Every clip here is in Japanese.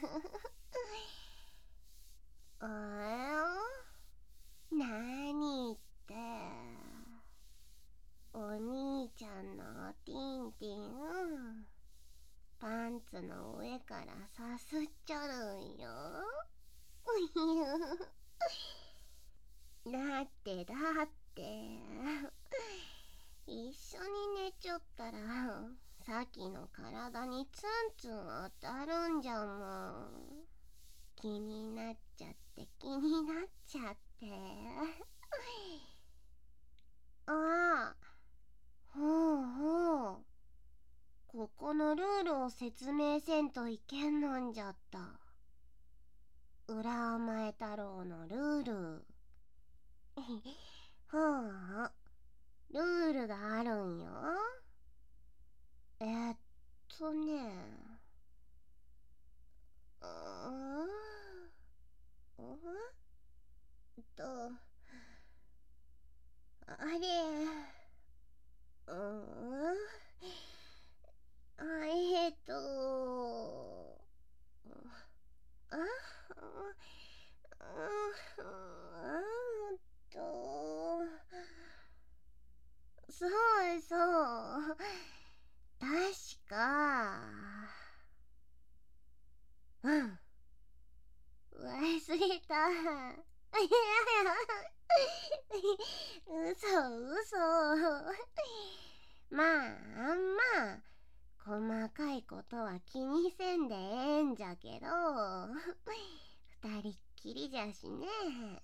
なにって、お兄ちゃんのティンティン、パンツの上からさすっちゃるんよ。だって一緒に寝ちょったらさっきの体にツンツン当たるんじゃもん。気になっちゃってああ、ほうほう、ここのルールを説明せんといけんのんじゃった。裏前太郎のルール。ほう、ルールがあるんよ。えーっとね、うーん、と、あれ、うーん、えーっと、あ、と、そうそう、確か、うん、忘れた。嘘。まあ、細かいことは気にせんでええんじゃけど、二人っきりじゃしね。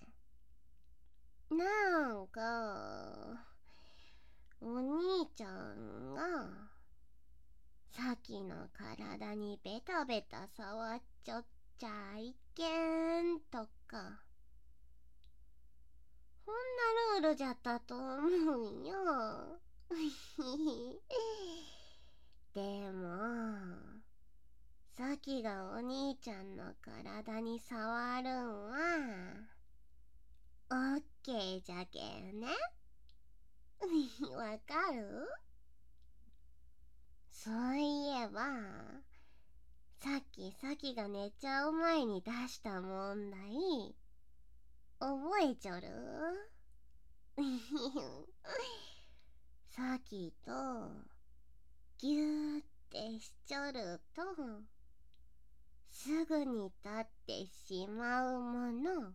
なんか、お兄ちゃんが、さっきの体にベタベタ触っちゃっちゃいけんとか、こんなルールじゃったと思うんよ。でも、さきがお兄ちゃんの体に触るんは、オッケーじゃけんね。わかる？そういえば、さきが寝ちゃう前に出した問題、覚えちょる？さきと、ぎゅーってしちょると、すぐに立ってしまうもの、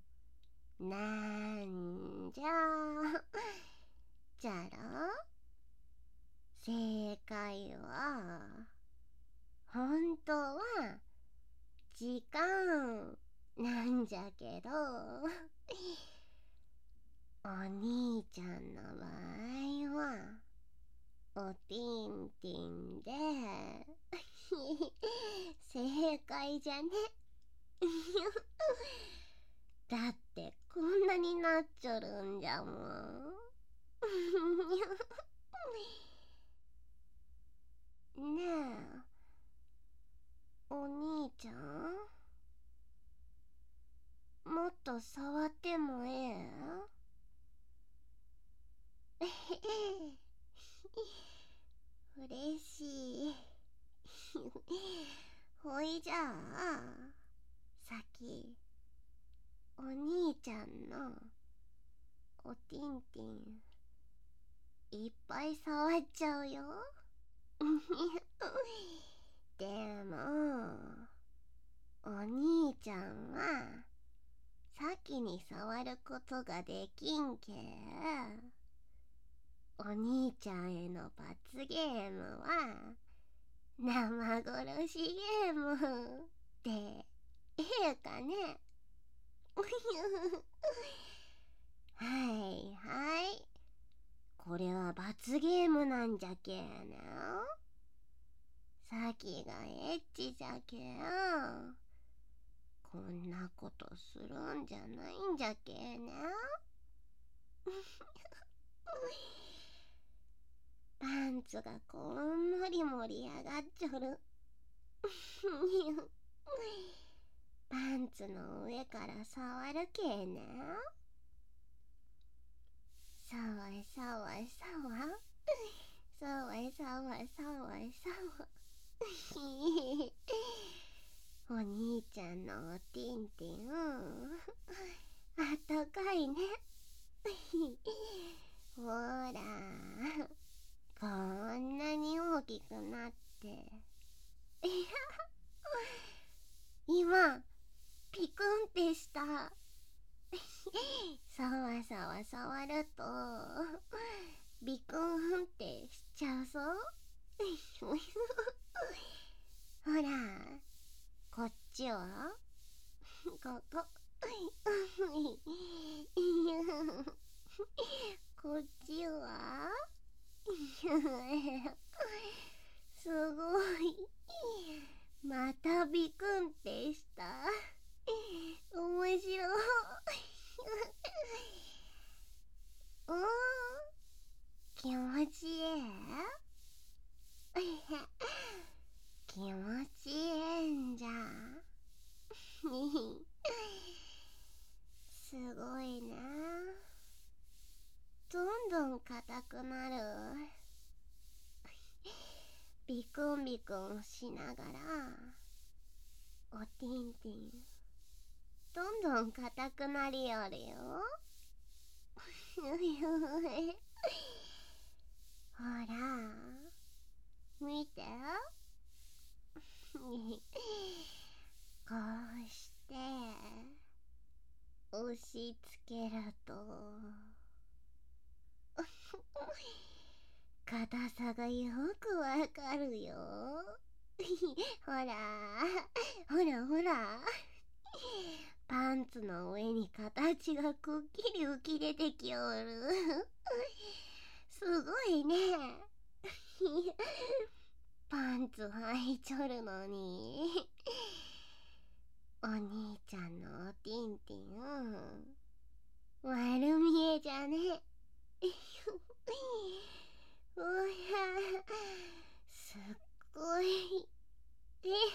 なんじゃじゃろ？正解は、本当は、時間なんじゃけど、お兄ちゃんの場合は、おティンティンで、正解じゃね。だってこんなになっちょるんじゃもん。ねえ、お兄ちゃん、もっと触ってもええ？嬉しい。ほいじゃあ、さっき、お兄ちゃんのおティンティン、いっぱい触っちゃうよ。でも、お兄ちゃんは、先に触ることができんけ。お兄ちゃんへの罰ゲームは、生殺しゲームで、ええかね？はいはい。これは罰ゲームなんじゃけな。さきがエッチじゃけん。こんなことするんじゃないんじゃけな。パンツがこんもり盛り上がっちょる。パンツの上から触るけな。さわさわさわ。さわさわさわさわ。 お兄ちゃんのおティンティン、あったかいね。ほら、こんなに大きくなって。今、ピクンってした。さわさわ触ると、ビクンってしちゃうぞ。ほら、こっちはここ。こっちはすごい。またビクンってした。面白い。うん、気持ちいい。気持ちいいんじゃ。すごいね。どんどん硬くなる。ビクンビクンしながら、おティンティン、どんどん硬くなりよるよ。ほら、見て。こうして押し付けると硬さがよくわかるよ。ほらほらほら、パンツの上に形がくっきり浮き出てきおる。すごいね。パンツ履いちょるのに。お兄ちゃんのおティンティン、丸見えじゃね。うわ、すっごい。いや、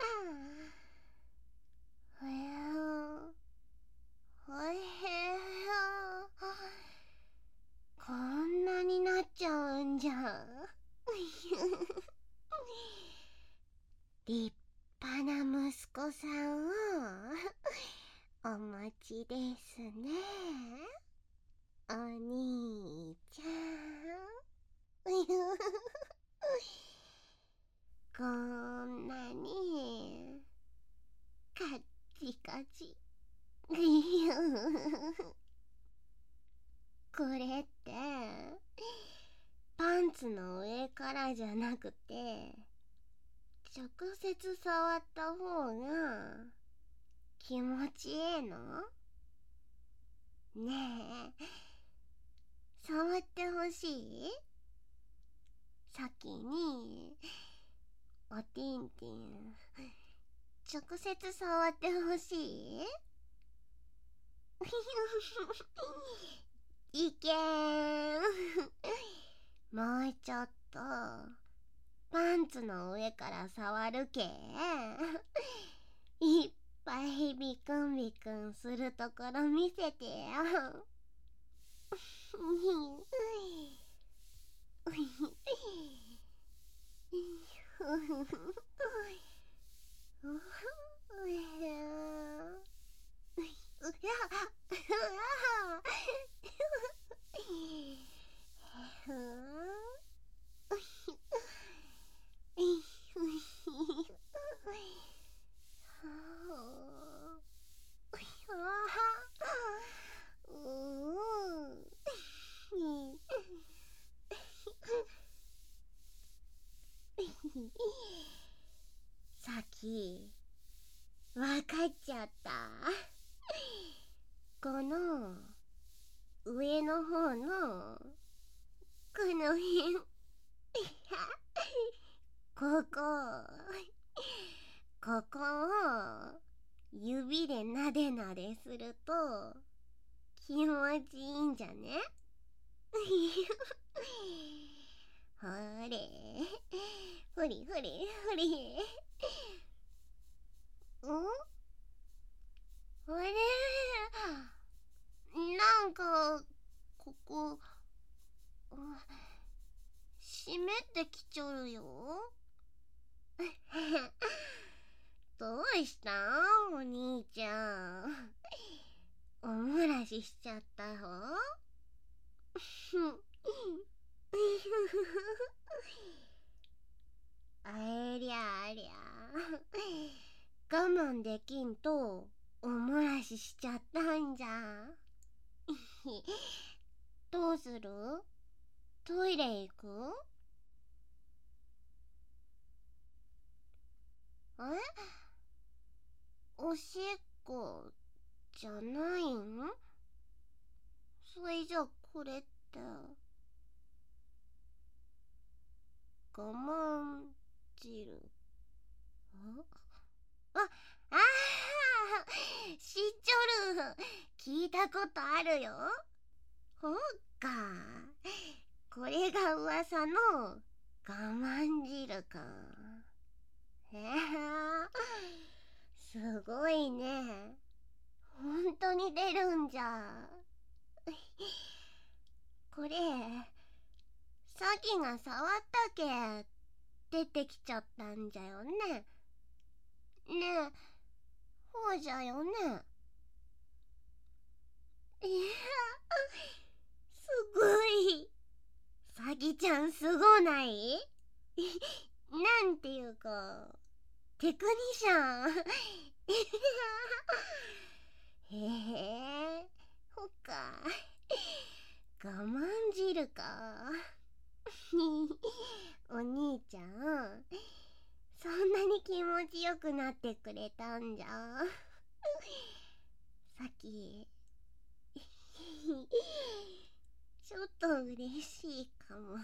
ほや、ほへや、こんなになっちゃうんじゃ。立派な息子さんをお持ちですね、お兄ちゃん。こんなにカッチカチ。これってパンツの上からじゃなくて、直接触った方が気持ちいいの？ねえ、触ってほしい？先におティンティン、直接触ってほしい？いけーん。もうちょっとパンツの上から触るけ。いっぱいビクンビクンするところ見せてよ。さっきわかっちゃった。この上の方のこの辺、ここを指でなでなですると気持ちいいんじゃね。ほれほれほれほれ。あれ、なんかここ湿ってきちょるよ。どうしししちゃったよ。ありゃありゃ、我慢できんとお漏らししちゃったんじゃ。どうする？トイレ行く？おしっこじゃないん？それじゃこれって我慢汁。あ、あー、知っちょる。聞いたことあるよ。ほっか。これが噂の我慢汁か。へえ、すごいね。本当に出るんじゃ。これ、さきが触ったけ出てきちゃったんじゃよね。ねえ、ほうじゃよね。いや、すごい。さきちゃんすごない？なんていうか、テクニシャン。へえ、ほっか。我慢汁か。お兄ちゃん、そんなに気持ちよくなってくれたんじゃ。さっきちょっと嬉しいかも。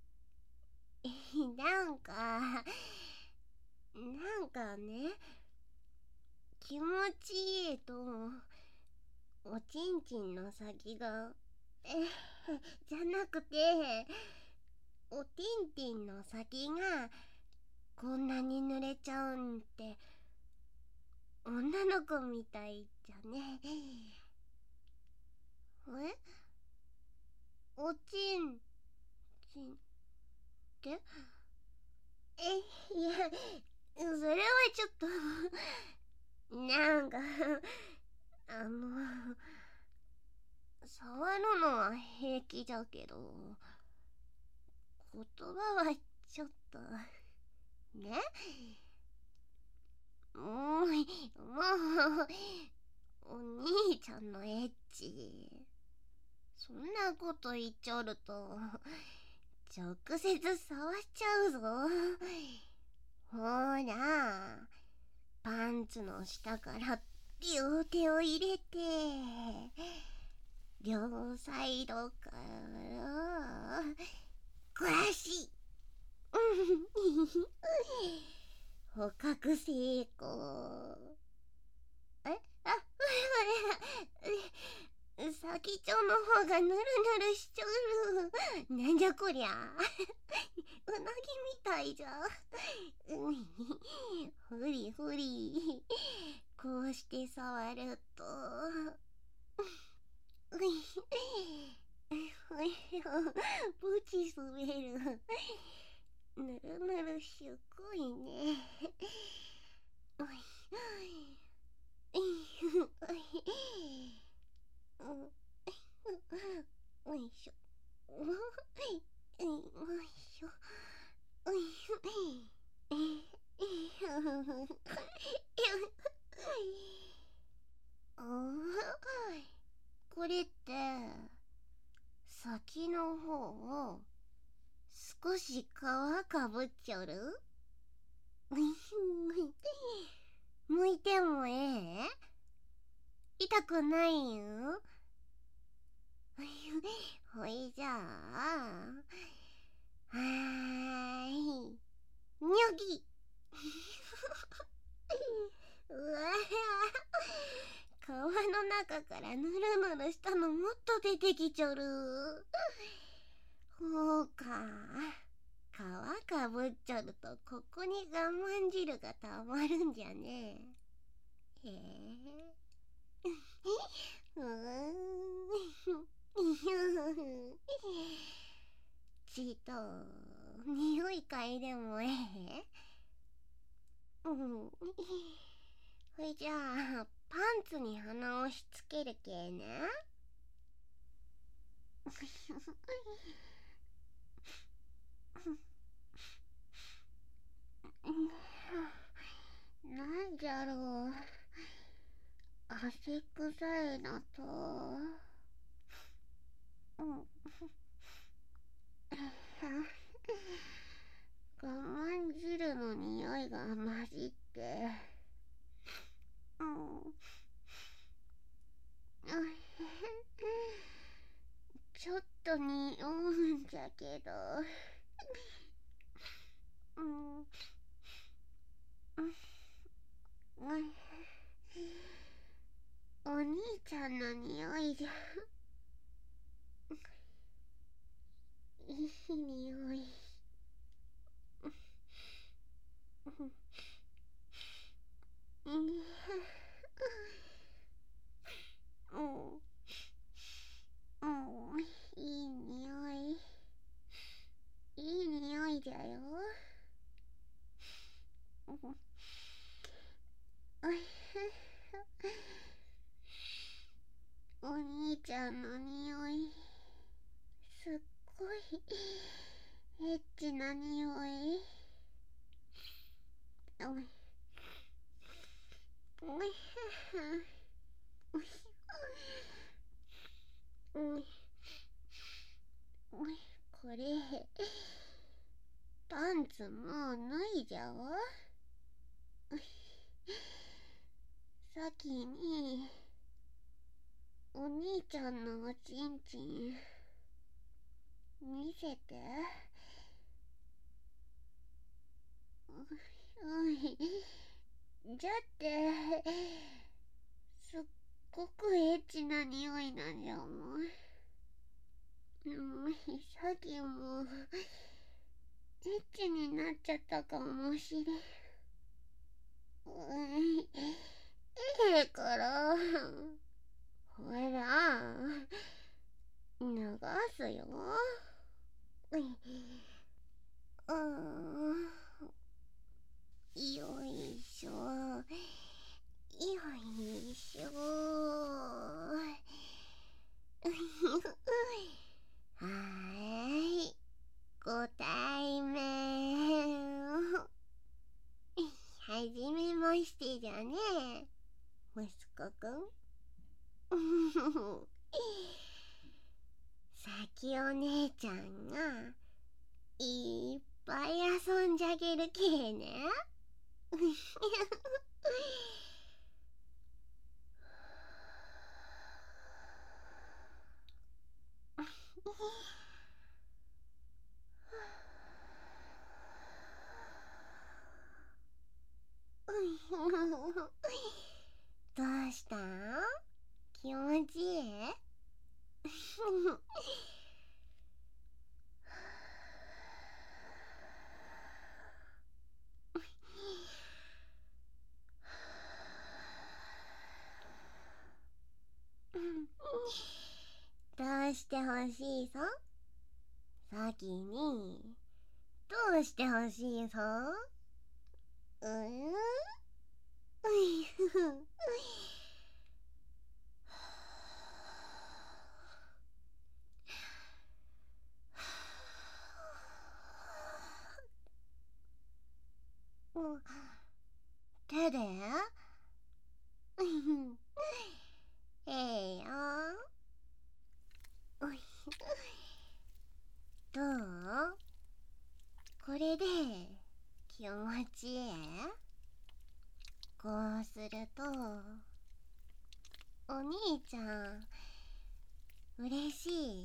なんかね、気持ちいいとおちんちんの先がじゃなくて、おてんてんの先がこんなに濡れちゃうんって女の子みたいじゃね。おちんちんっていや、それはちょっとなんか触るのは平気だけど、言葉はちょっとね。もうお兄ちゃんのエッチ、そんなこと言っちょると直接触っちゃうぞ。ほら、パンツの下から両手を入れて、両サイドから暮らし捕獲成功。あ、先っちょの方がぬるぬるしちょる。なんじゃこりゃ。うなぎみたいじゃ。ふりふり。こうして触ると。ブチ滑る。ぬるぬるしゅこいね。おいしょ。おいしょ。これって先の方少し皮かぶっちょる？向いても痛くないよ。ほいじゃあ、はーい、にょぎ。うわぁ、皮の中からぬるぬるしたのもっと出てきちょる。ほうか。皮かぶっちょるとここに我慢汁がたまるんじゃね。へえ。ちと匂い嗅いでもほいじゃあパンツに鼻を押し付けるけね。 なんじゃろう。汗臭いのと、我慢汁の匂いが混じって、ちょっと匂うんじゃけど、お兄ちゃんの匂いじゃ。いい匂い。いい匂い。いい匂いじゃよ。お兄ちゃんの匂い、すっごいエッチな匂い。これパンツもう脱いじゃお。先にお兄ちゃんのおちんちん見せて。じゃってすっごくエッチな匂いなんじゃもん。さっきもエッチになっちゃったかもしれん。ええから、ほら流すよ。よいしょ、よいしょ。はーい、ご対面。はじめましてじゃね、息子くん。さきお姉ちゃんがいっぱい遊んじゃげるけね。どうしたん？気持ちいい？どうしてほしいさ？先にどうしてほしいさ？手で？ええよ。どう？これで気持ちいい？こうするとお兄ちゃん嬉しい？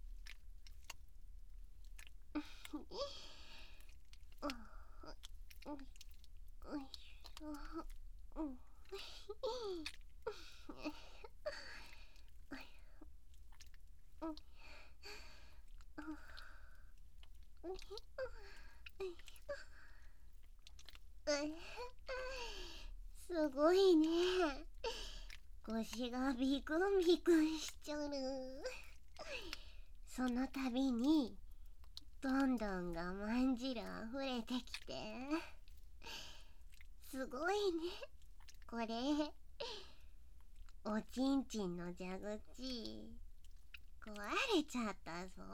すごいね。腰がビクンビクンしちゃる。その度にどんどん我慢汁あふれてきて、すごいねこれ。おちんちんの蛇口壊れちゃったぞ。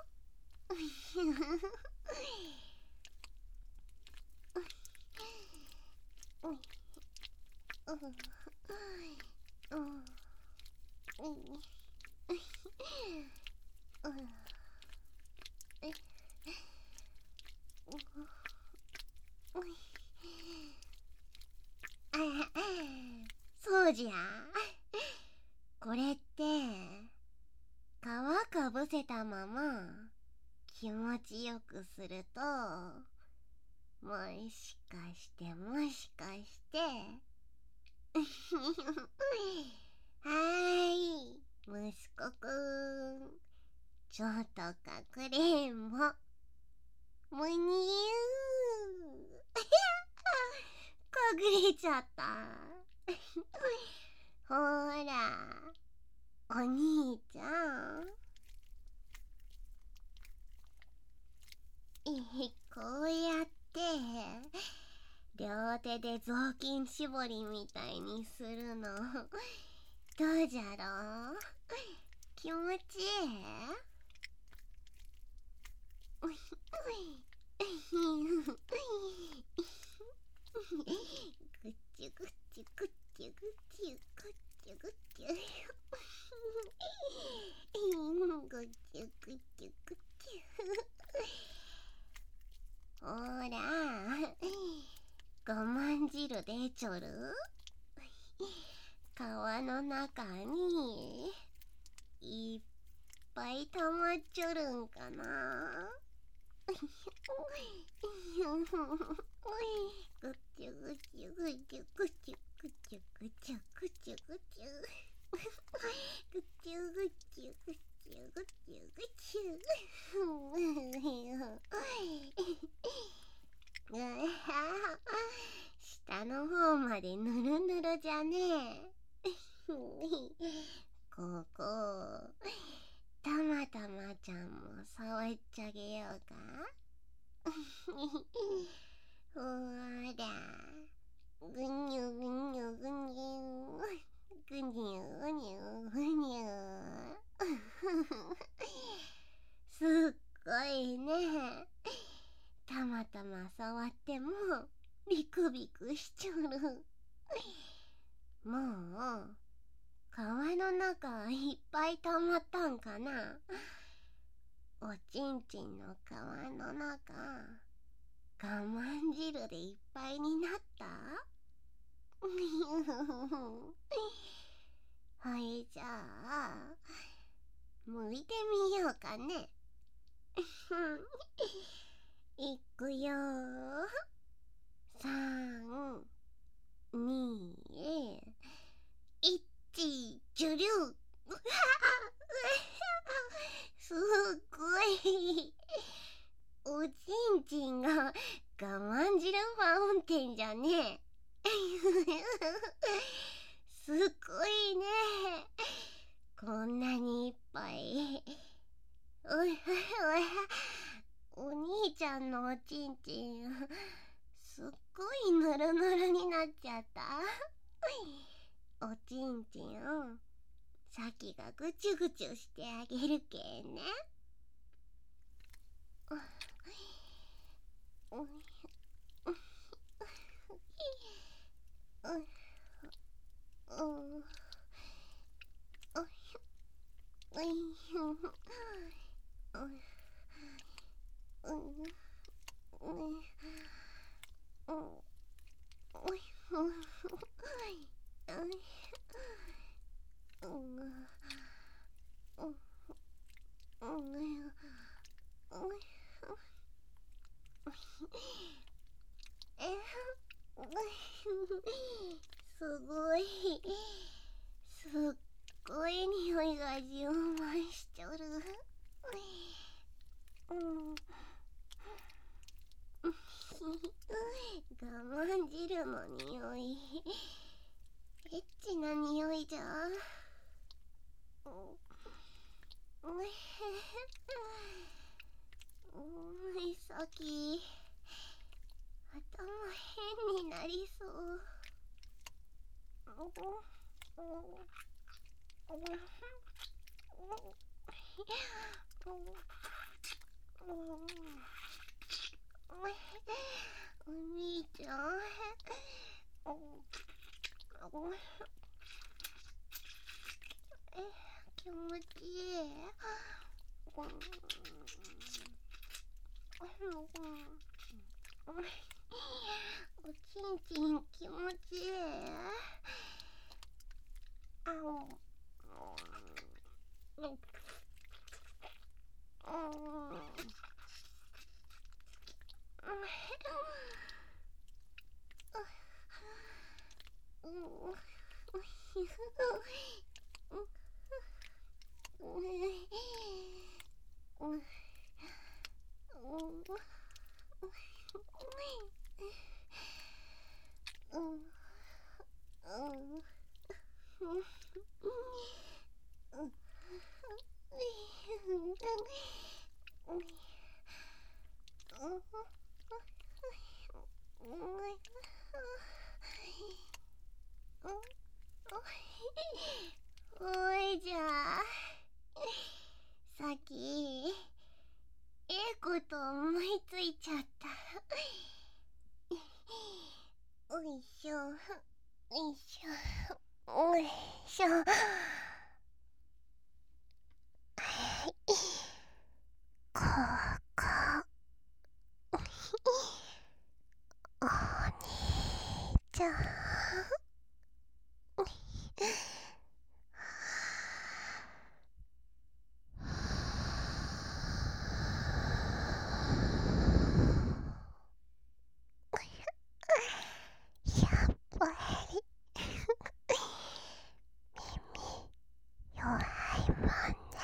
そうじゃ。これって皮かぶせたまま気持ちよくすると、もしかしてはーい、息子くん、ちょっとかくれんぼ。むにゅー隠れちゃった。ほら、お兄ちゃん。こうやって両手で雑巾絞りみたいにするのどうじゃろう。気持ちいい。ぐっちゅぐっちゅぐっちゅぐっちゅぐっちゅぐっちゅぐっちゅぐっちゅぐっちゅ。ほら、我慢汁出ちょる？皮の中にいっぱい溜まっちょるんかな。ぐっちゅぐっちゅぐっちゅぐっちゅぐっちゅぐっちゅぐっちゅぐっちゅぐっちゅぐっちゅぐっちゅぐっちゅぐっちゅ。下の方までぬるぬるじゃねえ。ここたまたまちゃんも触っちゃげようか。ほら、ぐにゅぐにゅぐにゅぐにゅぐにゅぐにゅ。すっごいね。たまたま触ってもビクビクしちょる。もう皮の中いっぱい溜まったんかな。おちんちんの皮の中我慢汁でいっぱいになった。はい、じゃあ剥いてみようかね。いくよー。3、2、1、ジュリュー。すっごい。おちんちんが我慢汁ファウンテンじゃねえ。すっごいね。こんなにいっぱい。お兄ちゃんのおちんちんすっごいぬるぬるになっちゃった。おちんちんさきがぐちゅぐちゅしてあげるけんね。すごい、すっごい匂いが充満しちょる。我慢汁の匂い、エッチな匂いじゃ。さき頭変になりそう。 お兄ちゃん。気持ちいい。おちんちん気持ちいい。おいじゃあ、さっきこと思いついちゃった。おいしょ、おいしょ、おいしょ。ここ、お兄ちゃん。やっぱり耳弱いもんね。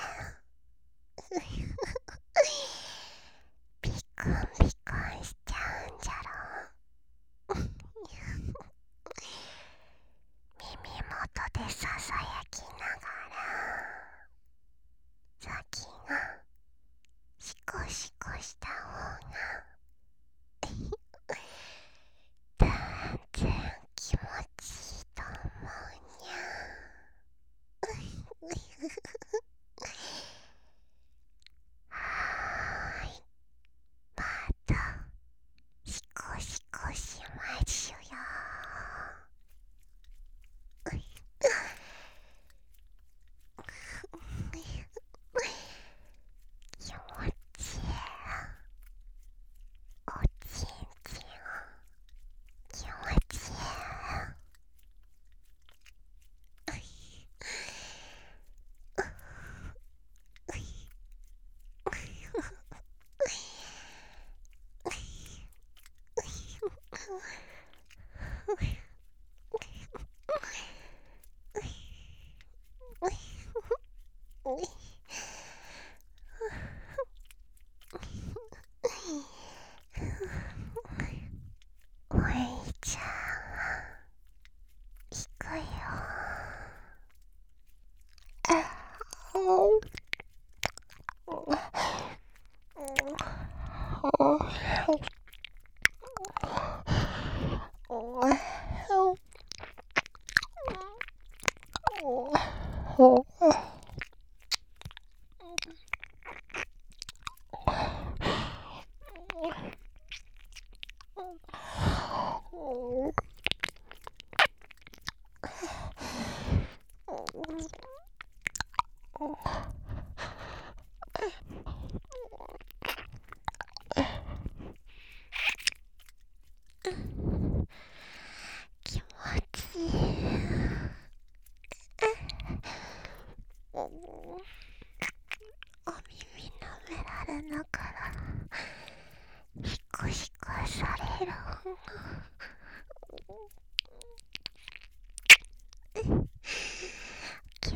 ビクンビクンしちゃうんじゃろ。耳元でささやきながら、先がシコシコした方が断然気持ちいいと思うにゃ。はーい、またシコシコしましゅよ。気持ちいい。おちんちん気持ちいい。おいちゃん、いくよ。気持ちいい。お耳舐められながらシコシコされる。気持ちいい。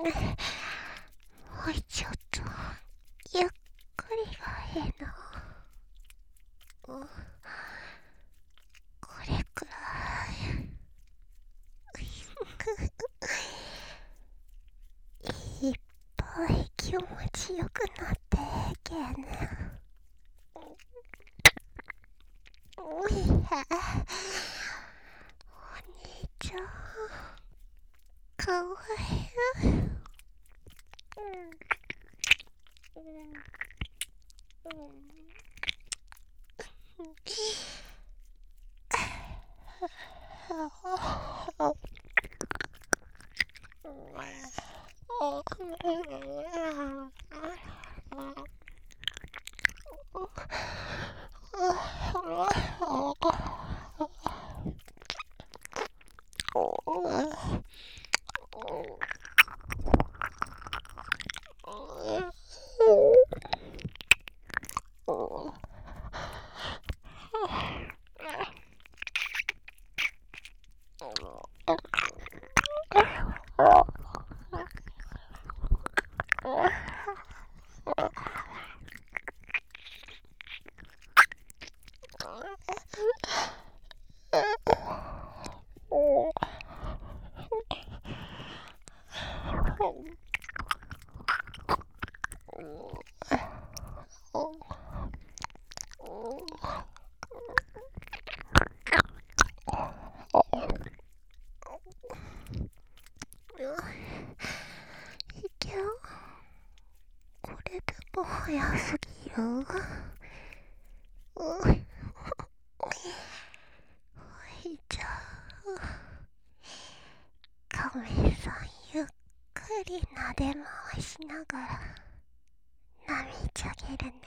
もうちょっとゆっくりがええな。これくらいいっぱい気持ちよくなってけね。お兄ちゃんかわいい。いけよ。これでも早すぎる。おいちゃん、亀さんゆっくり撫で回しながら舐めちゃげるね。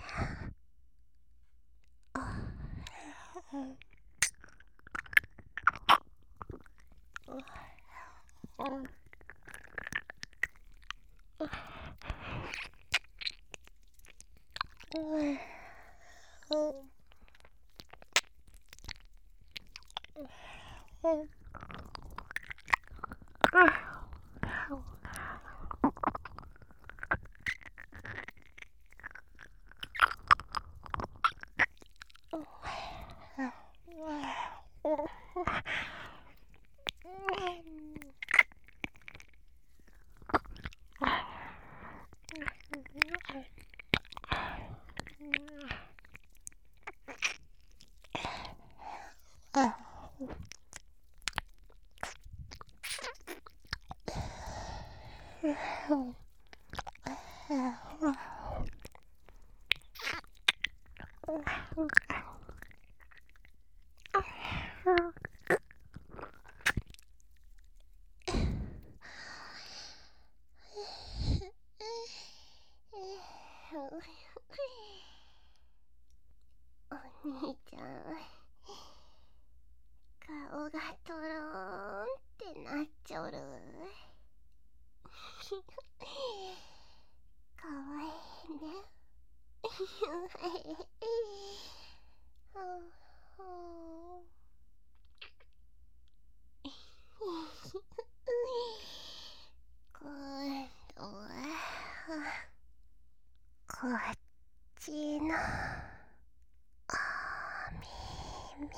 お兄ちゃん、顔がとろーんってなっちょる。かわいいね。今度はこっちのお耳。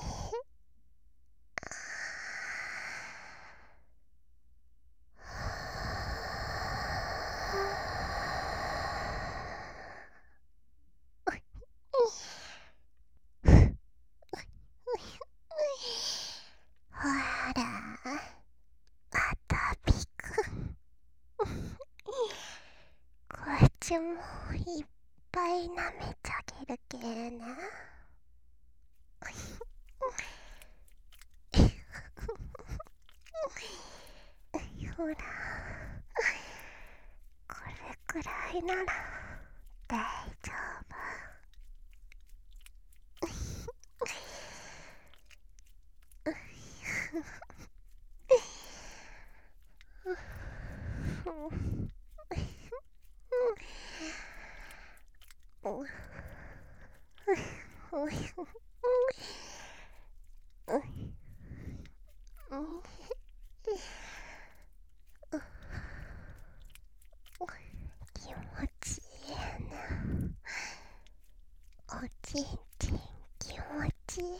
ほら、あたびくん。こっちもいっぱい舐めちゃげるけね。ほら、これくらいなら大丈夫。 ちんちん気持ちいいね。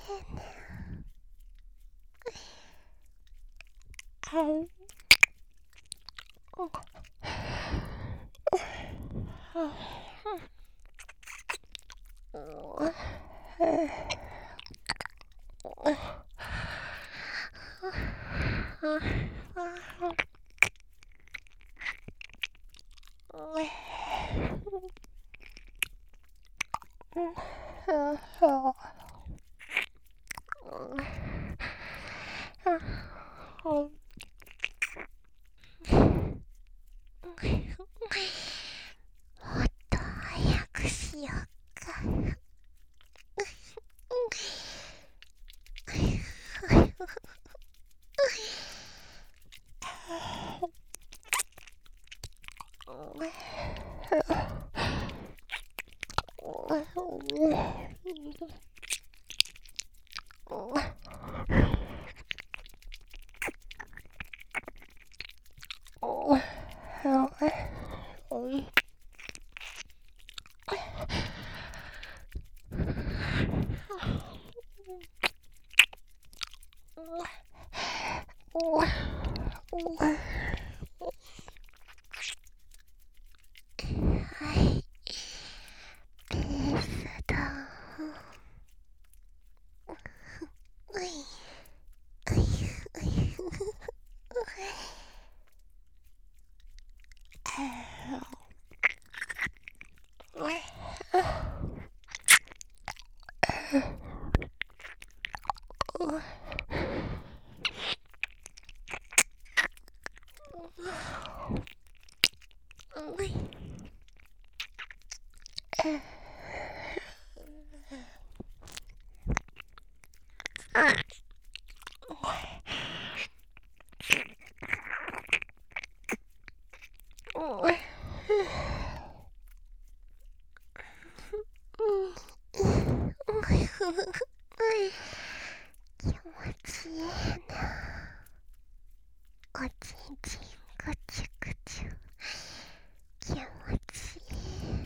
もっと早くしようか。はい、ペースダウン。ういういう気持ちいいな。おちんちんぐちゅぐちゅ気持ちいい。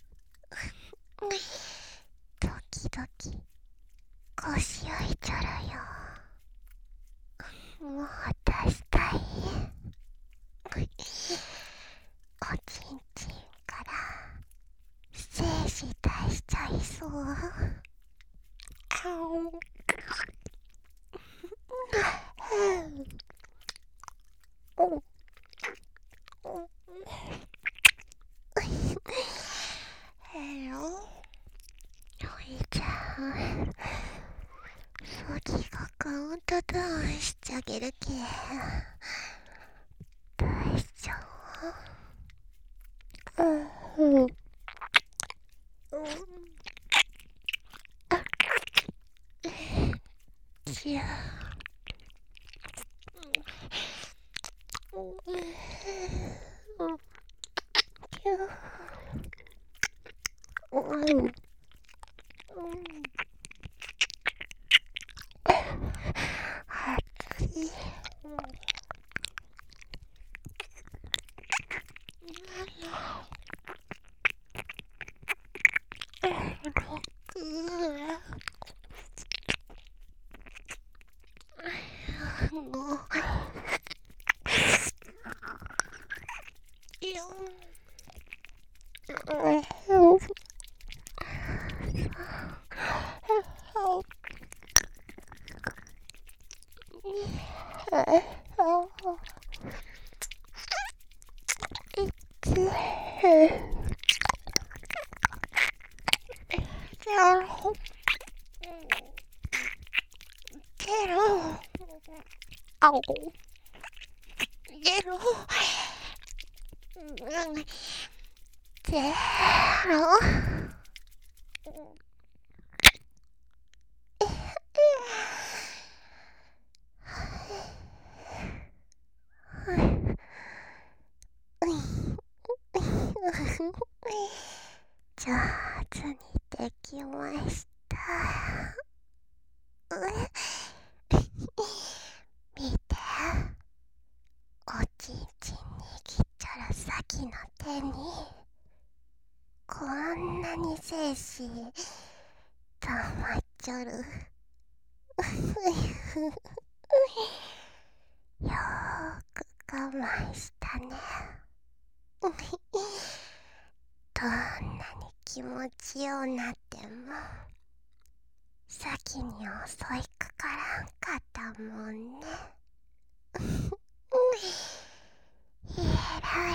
ドキドキ腰焼いちゃるよ。もう出したい。おちんちんから精子出しちゃいそう。おいちゃん、ソギがカウントダウンしちゃげるけ。大丈夫？じゃあ。上手にできました。見て、おちんちん握っちゃる先の手にこんなに精子たまっちょる。よーく我慢したね。どんなに気持ちようなっても先に襲いかからんかったもんね。えら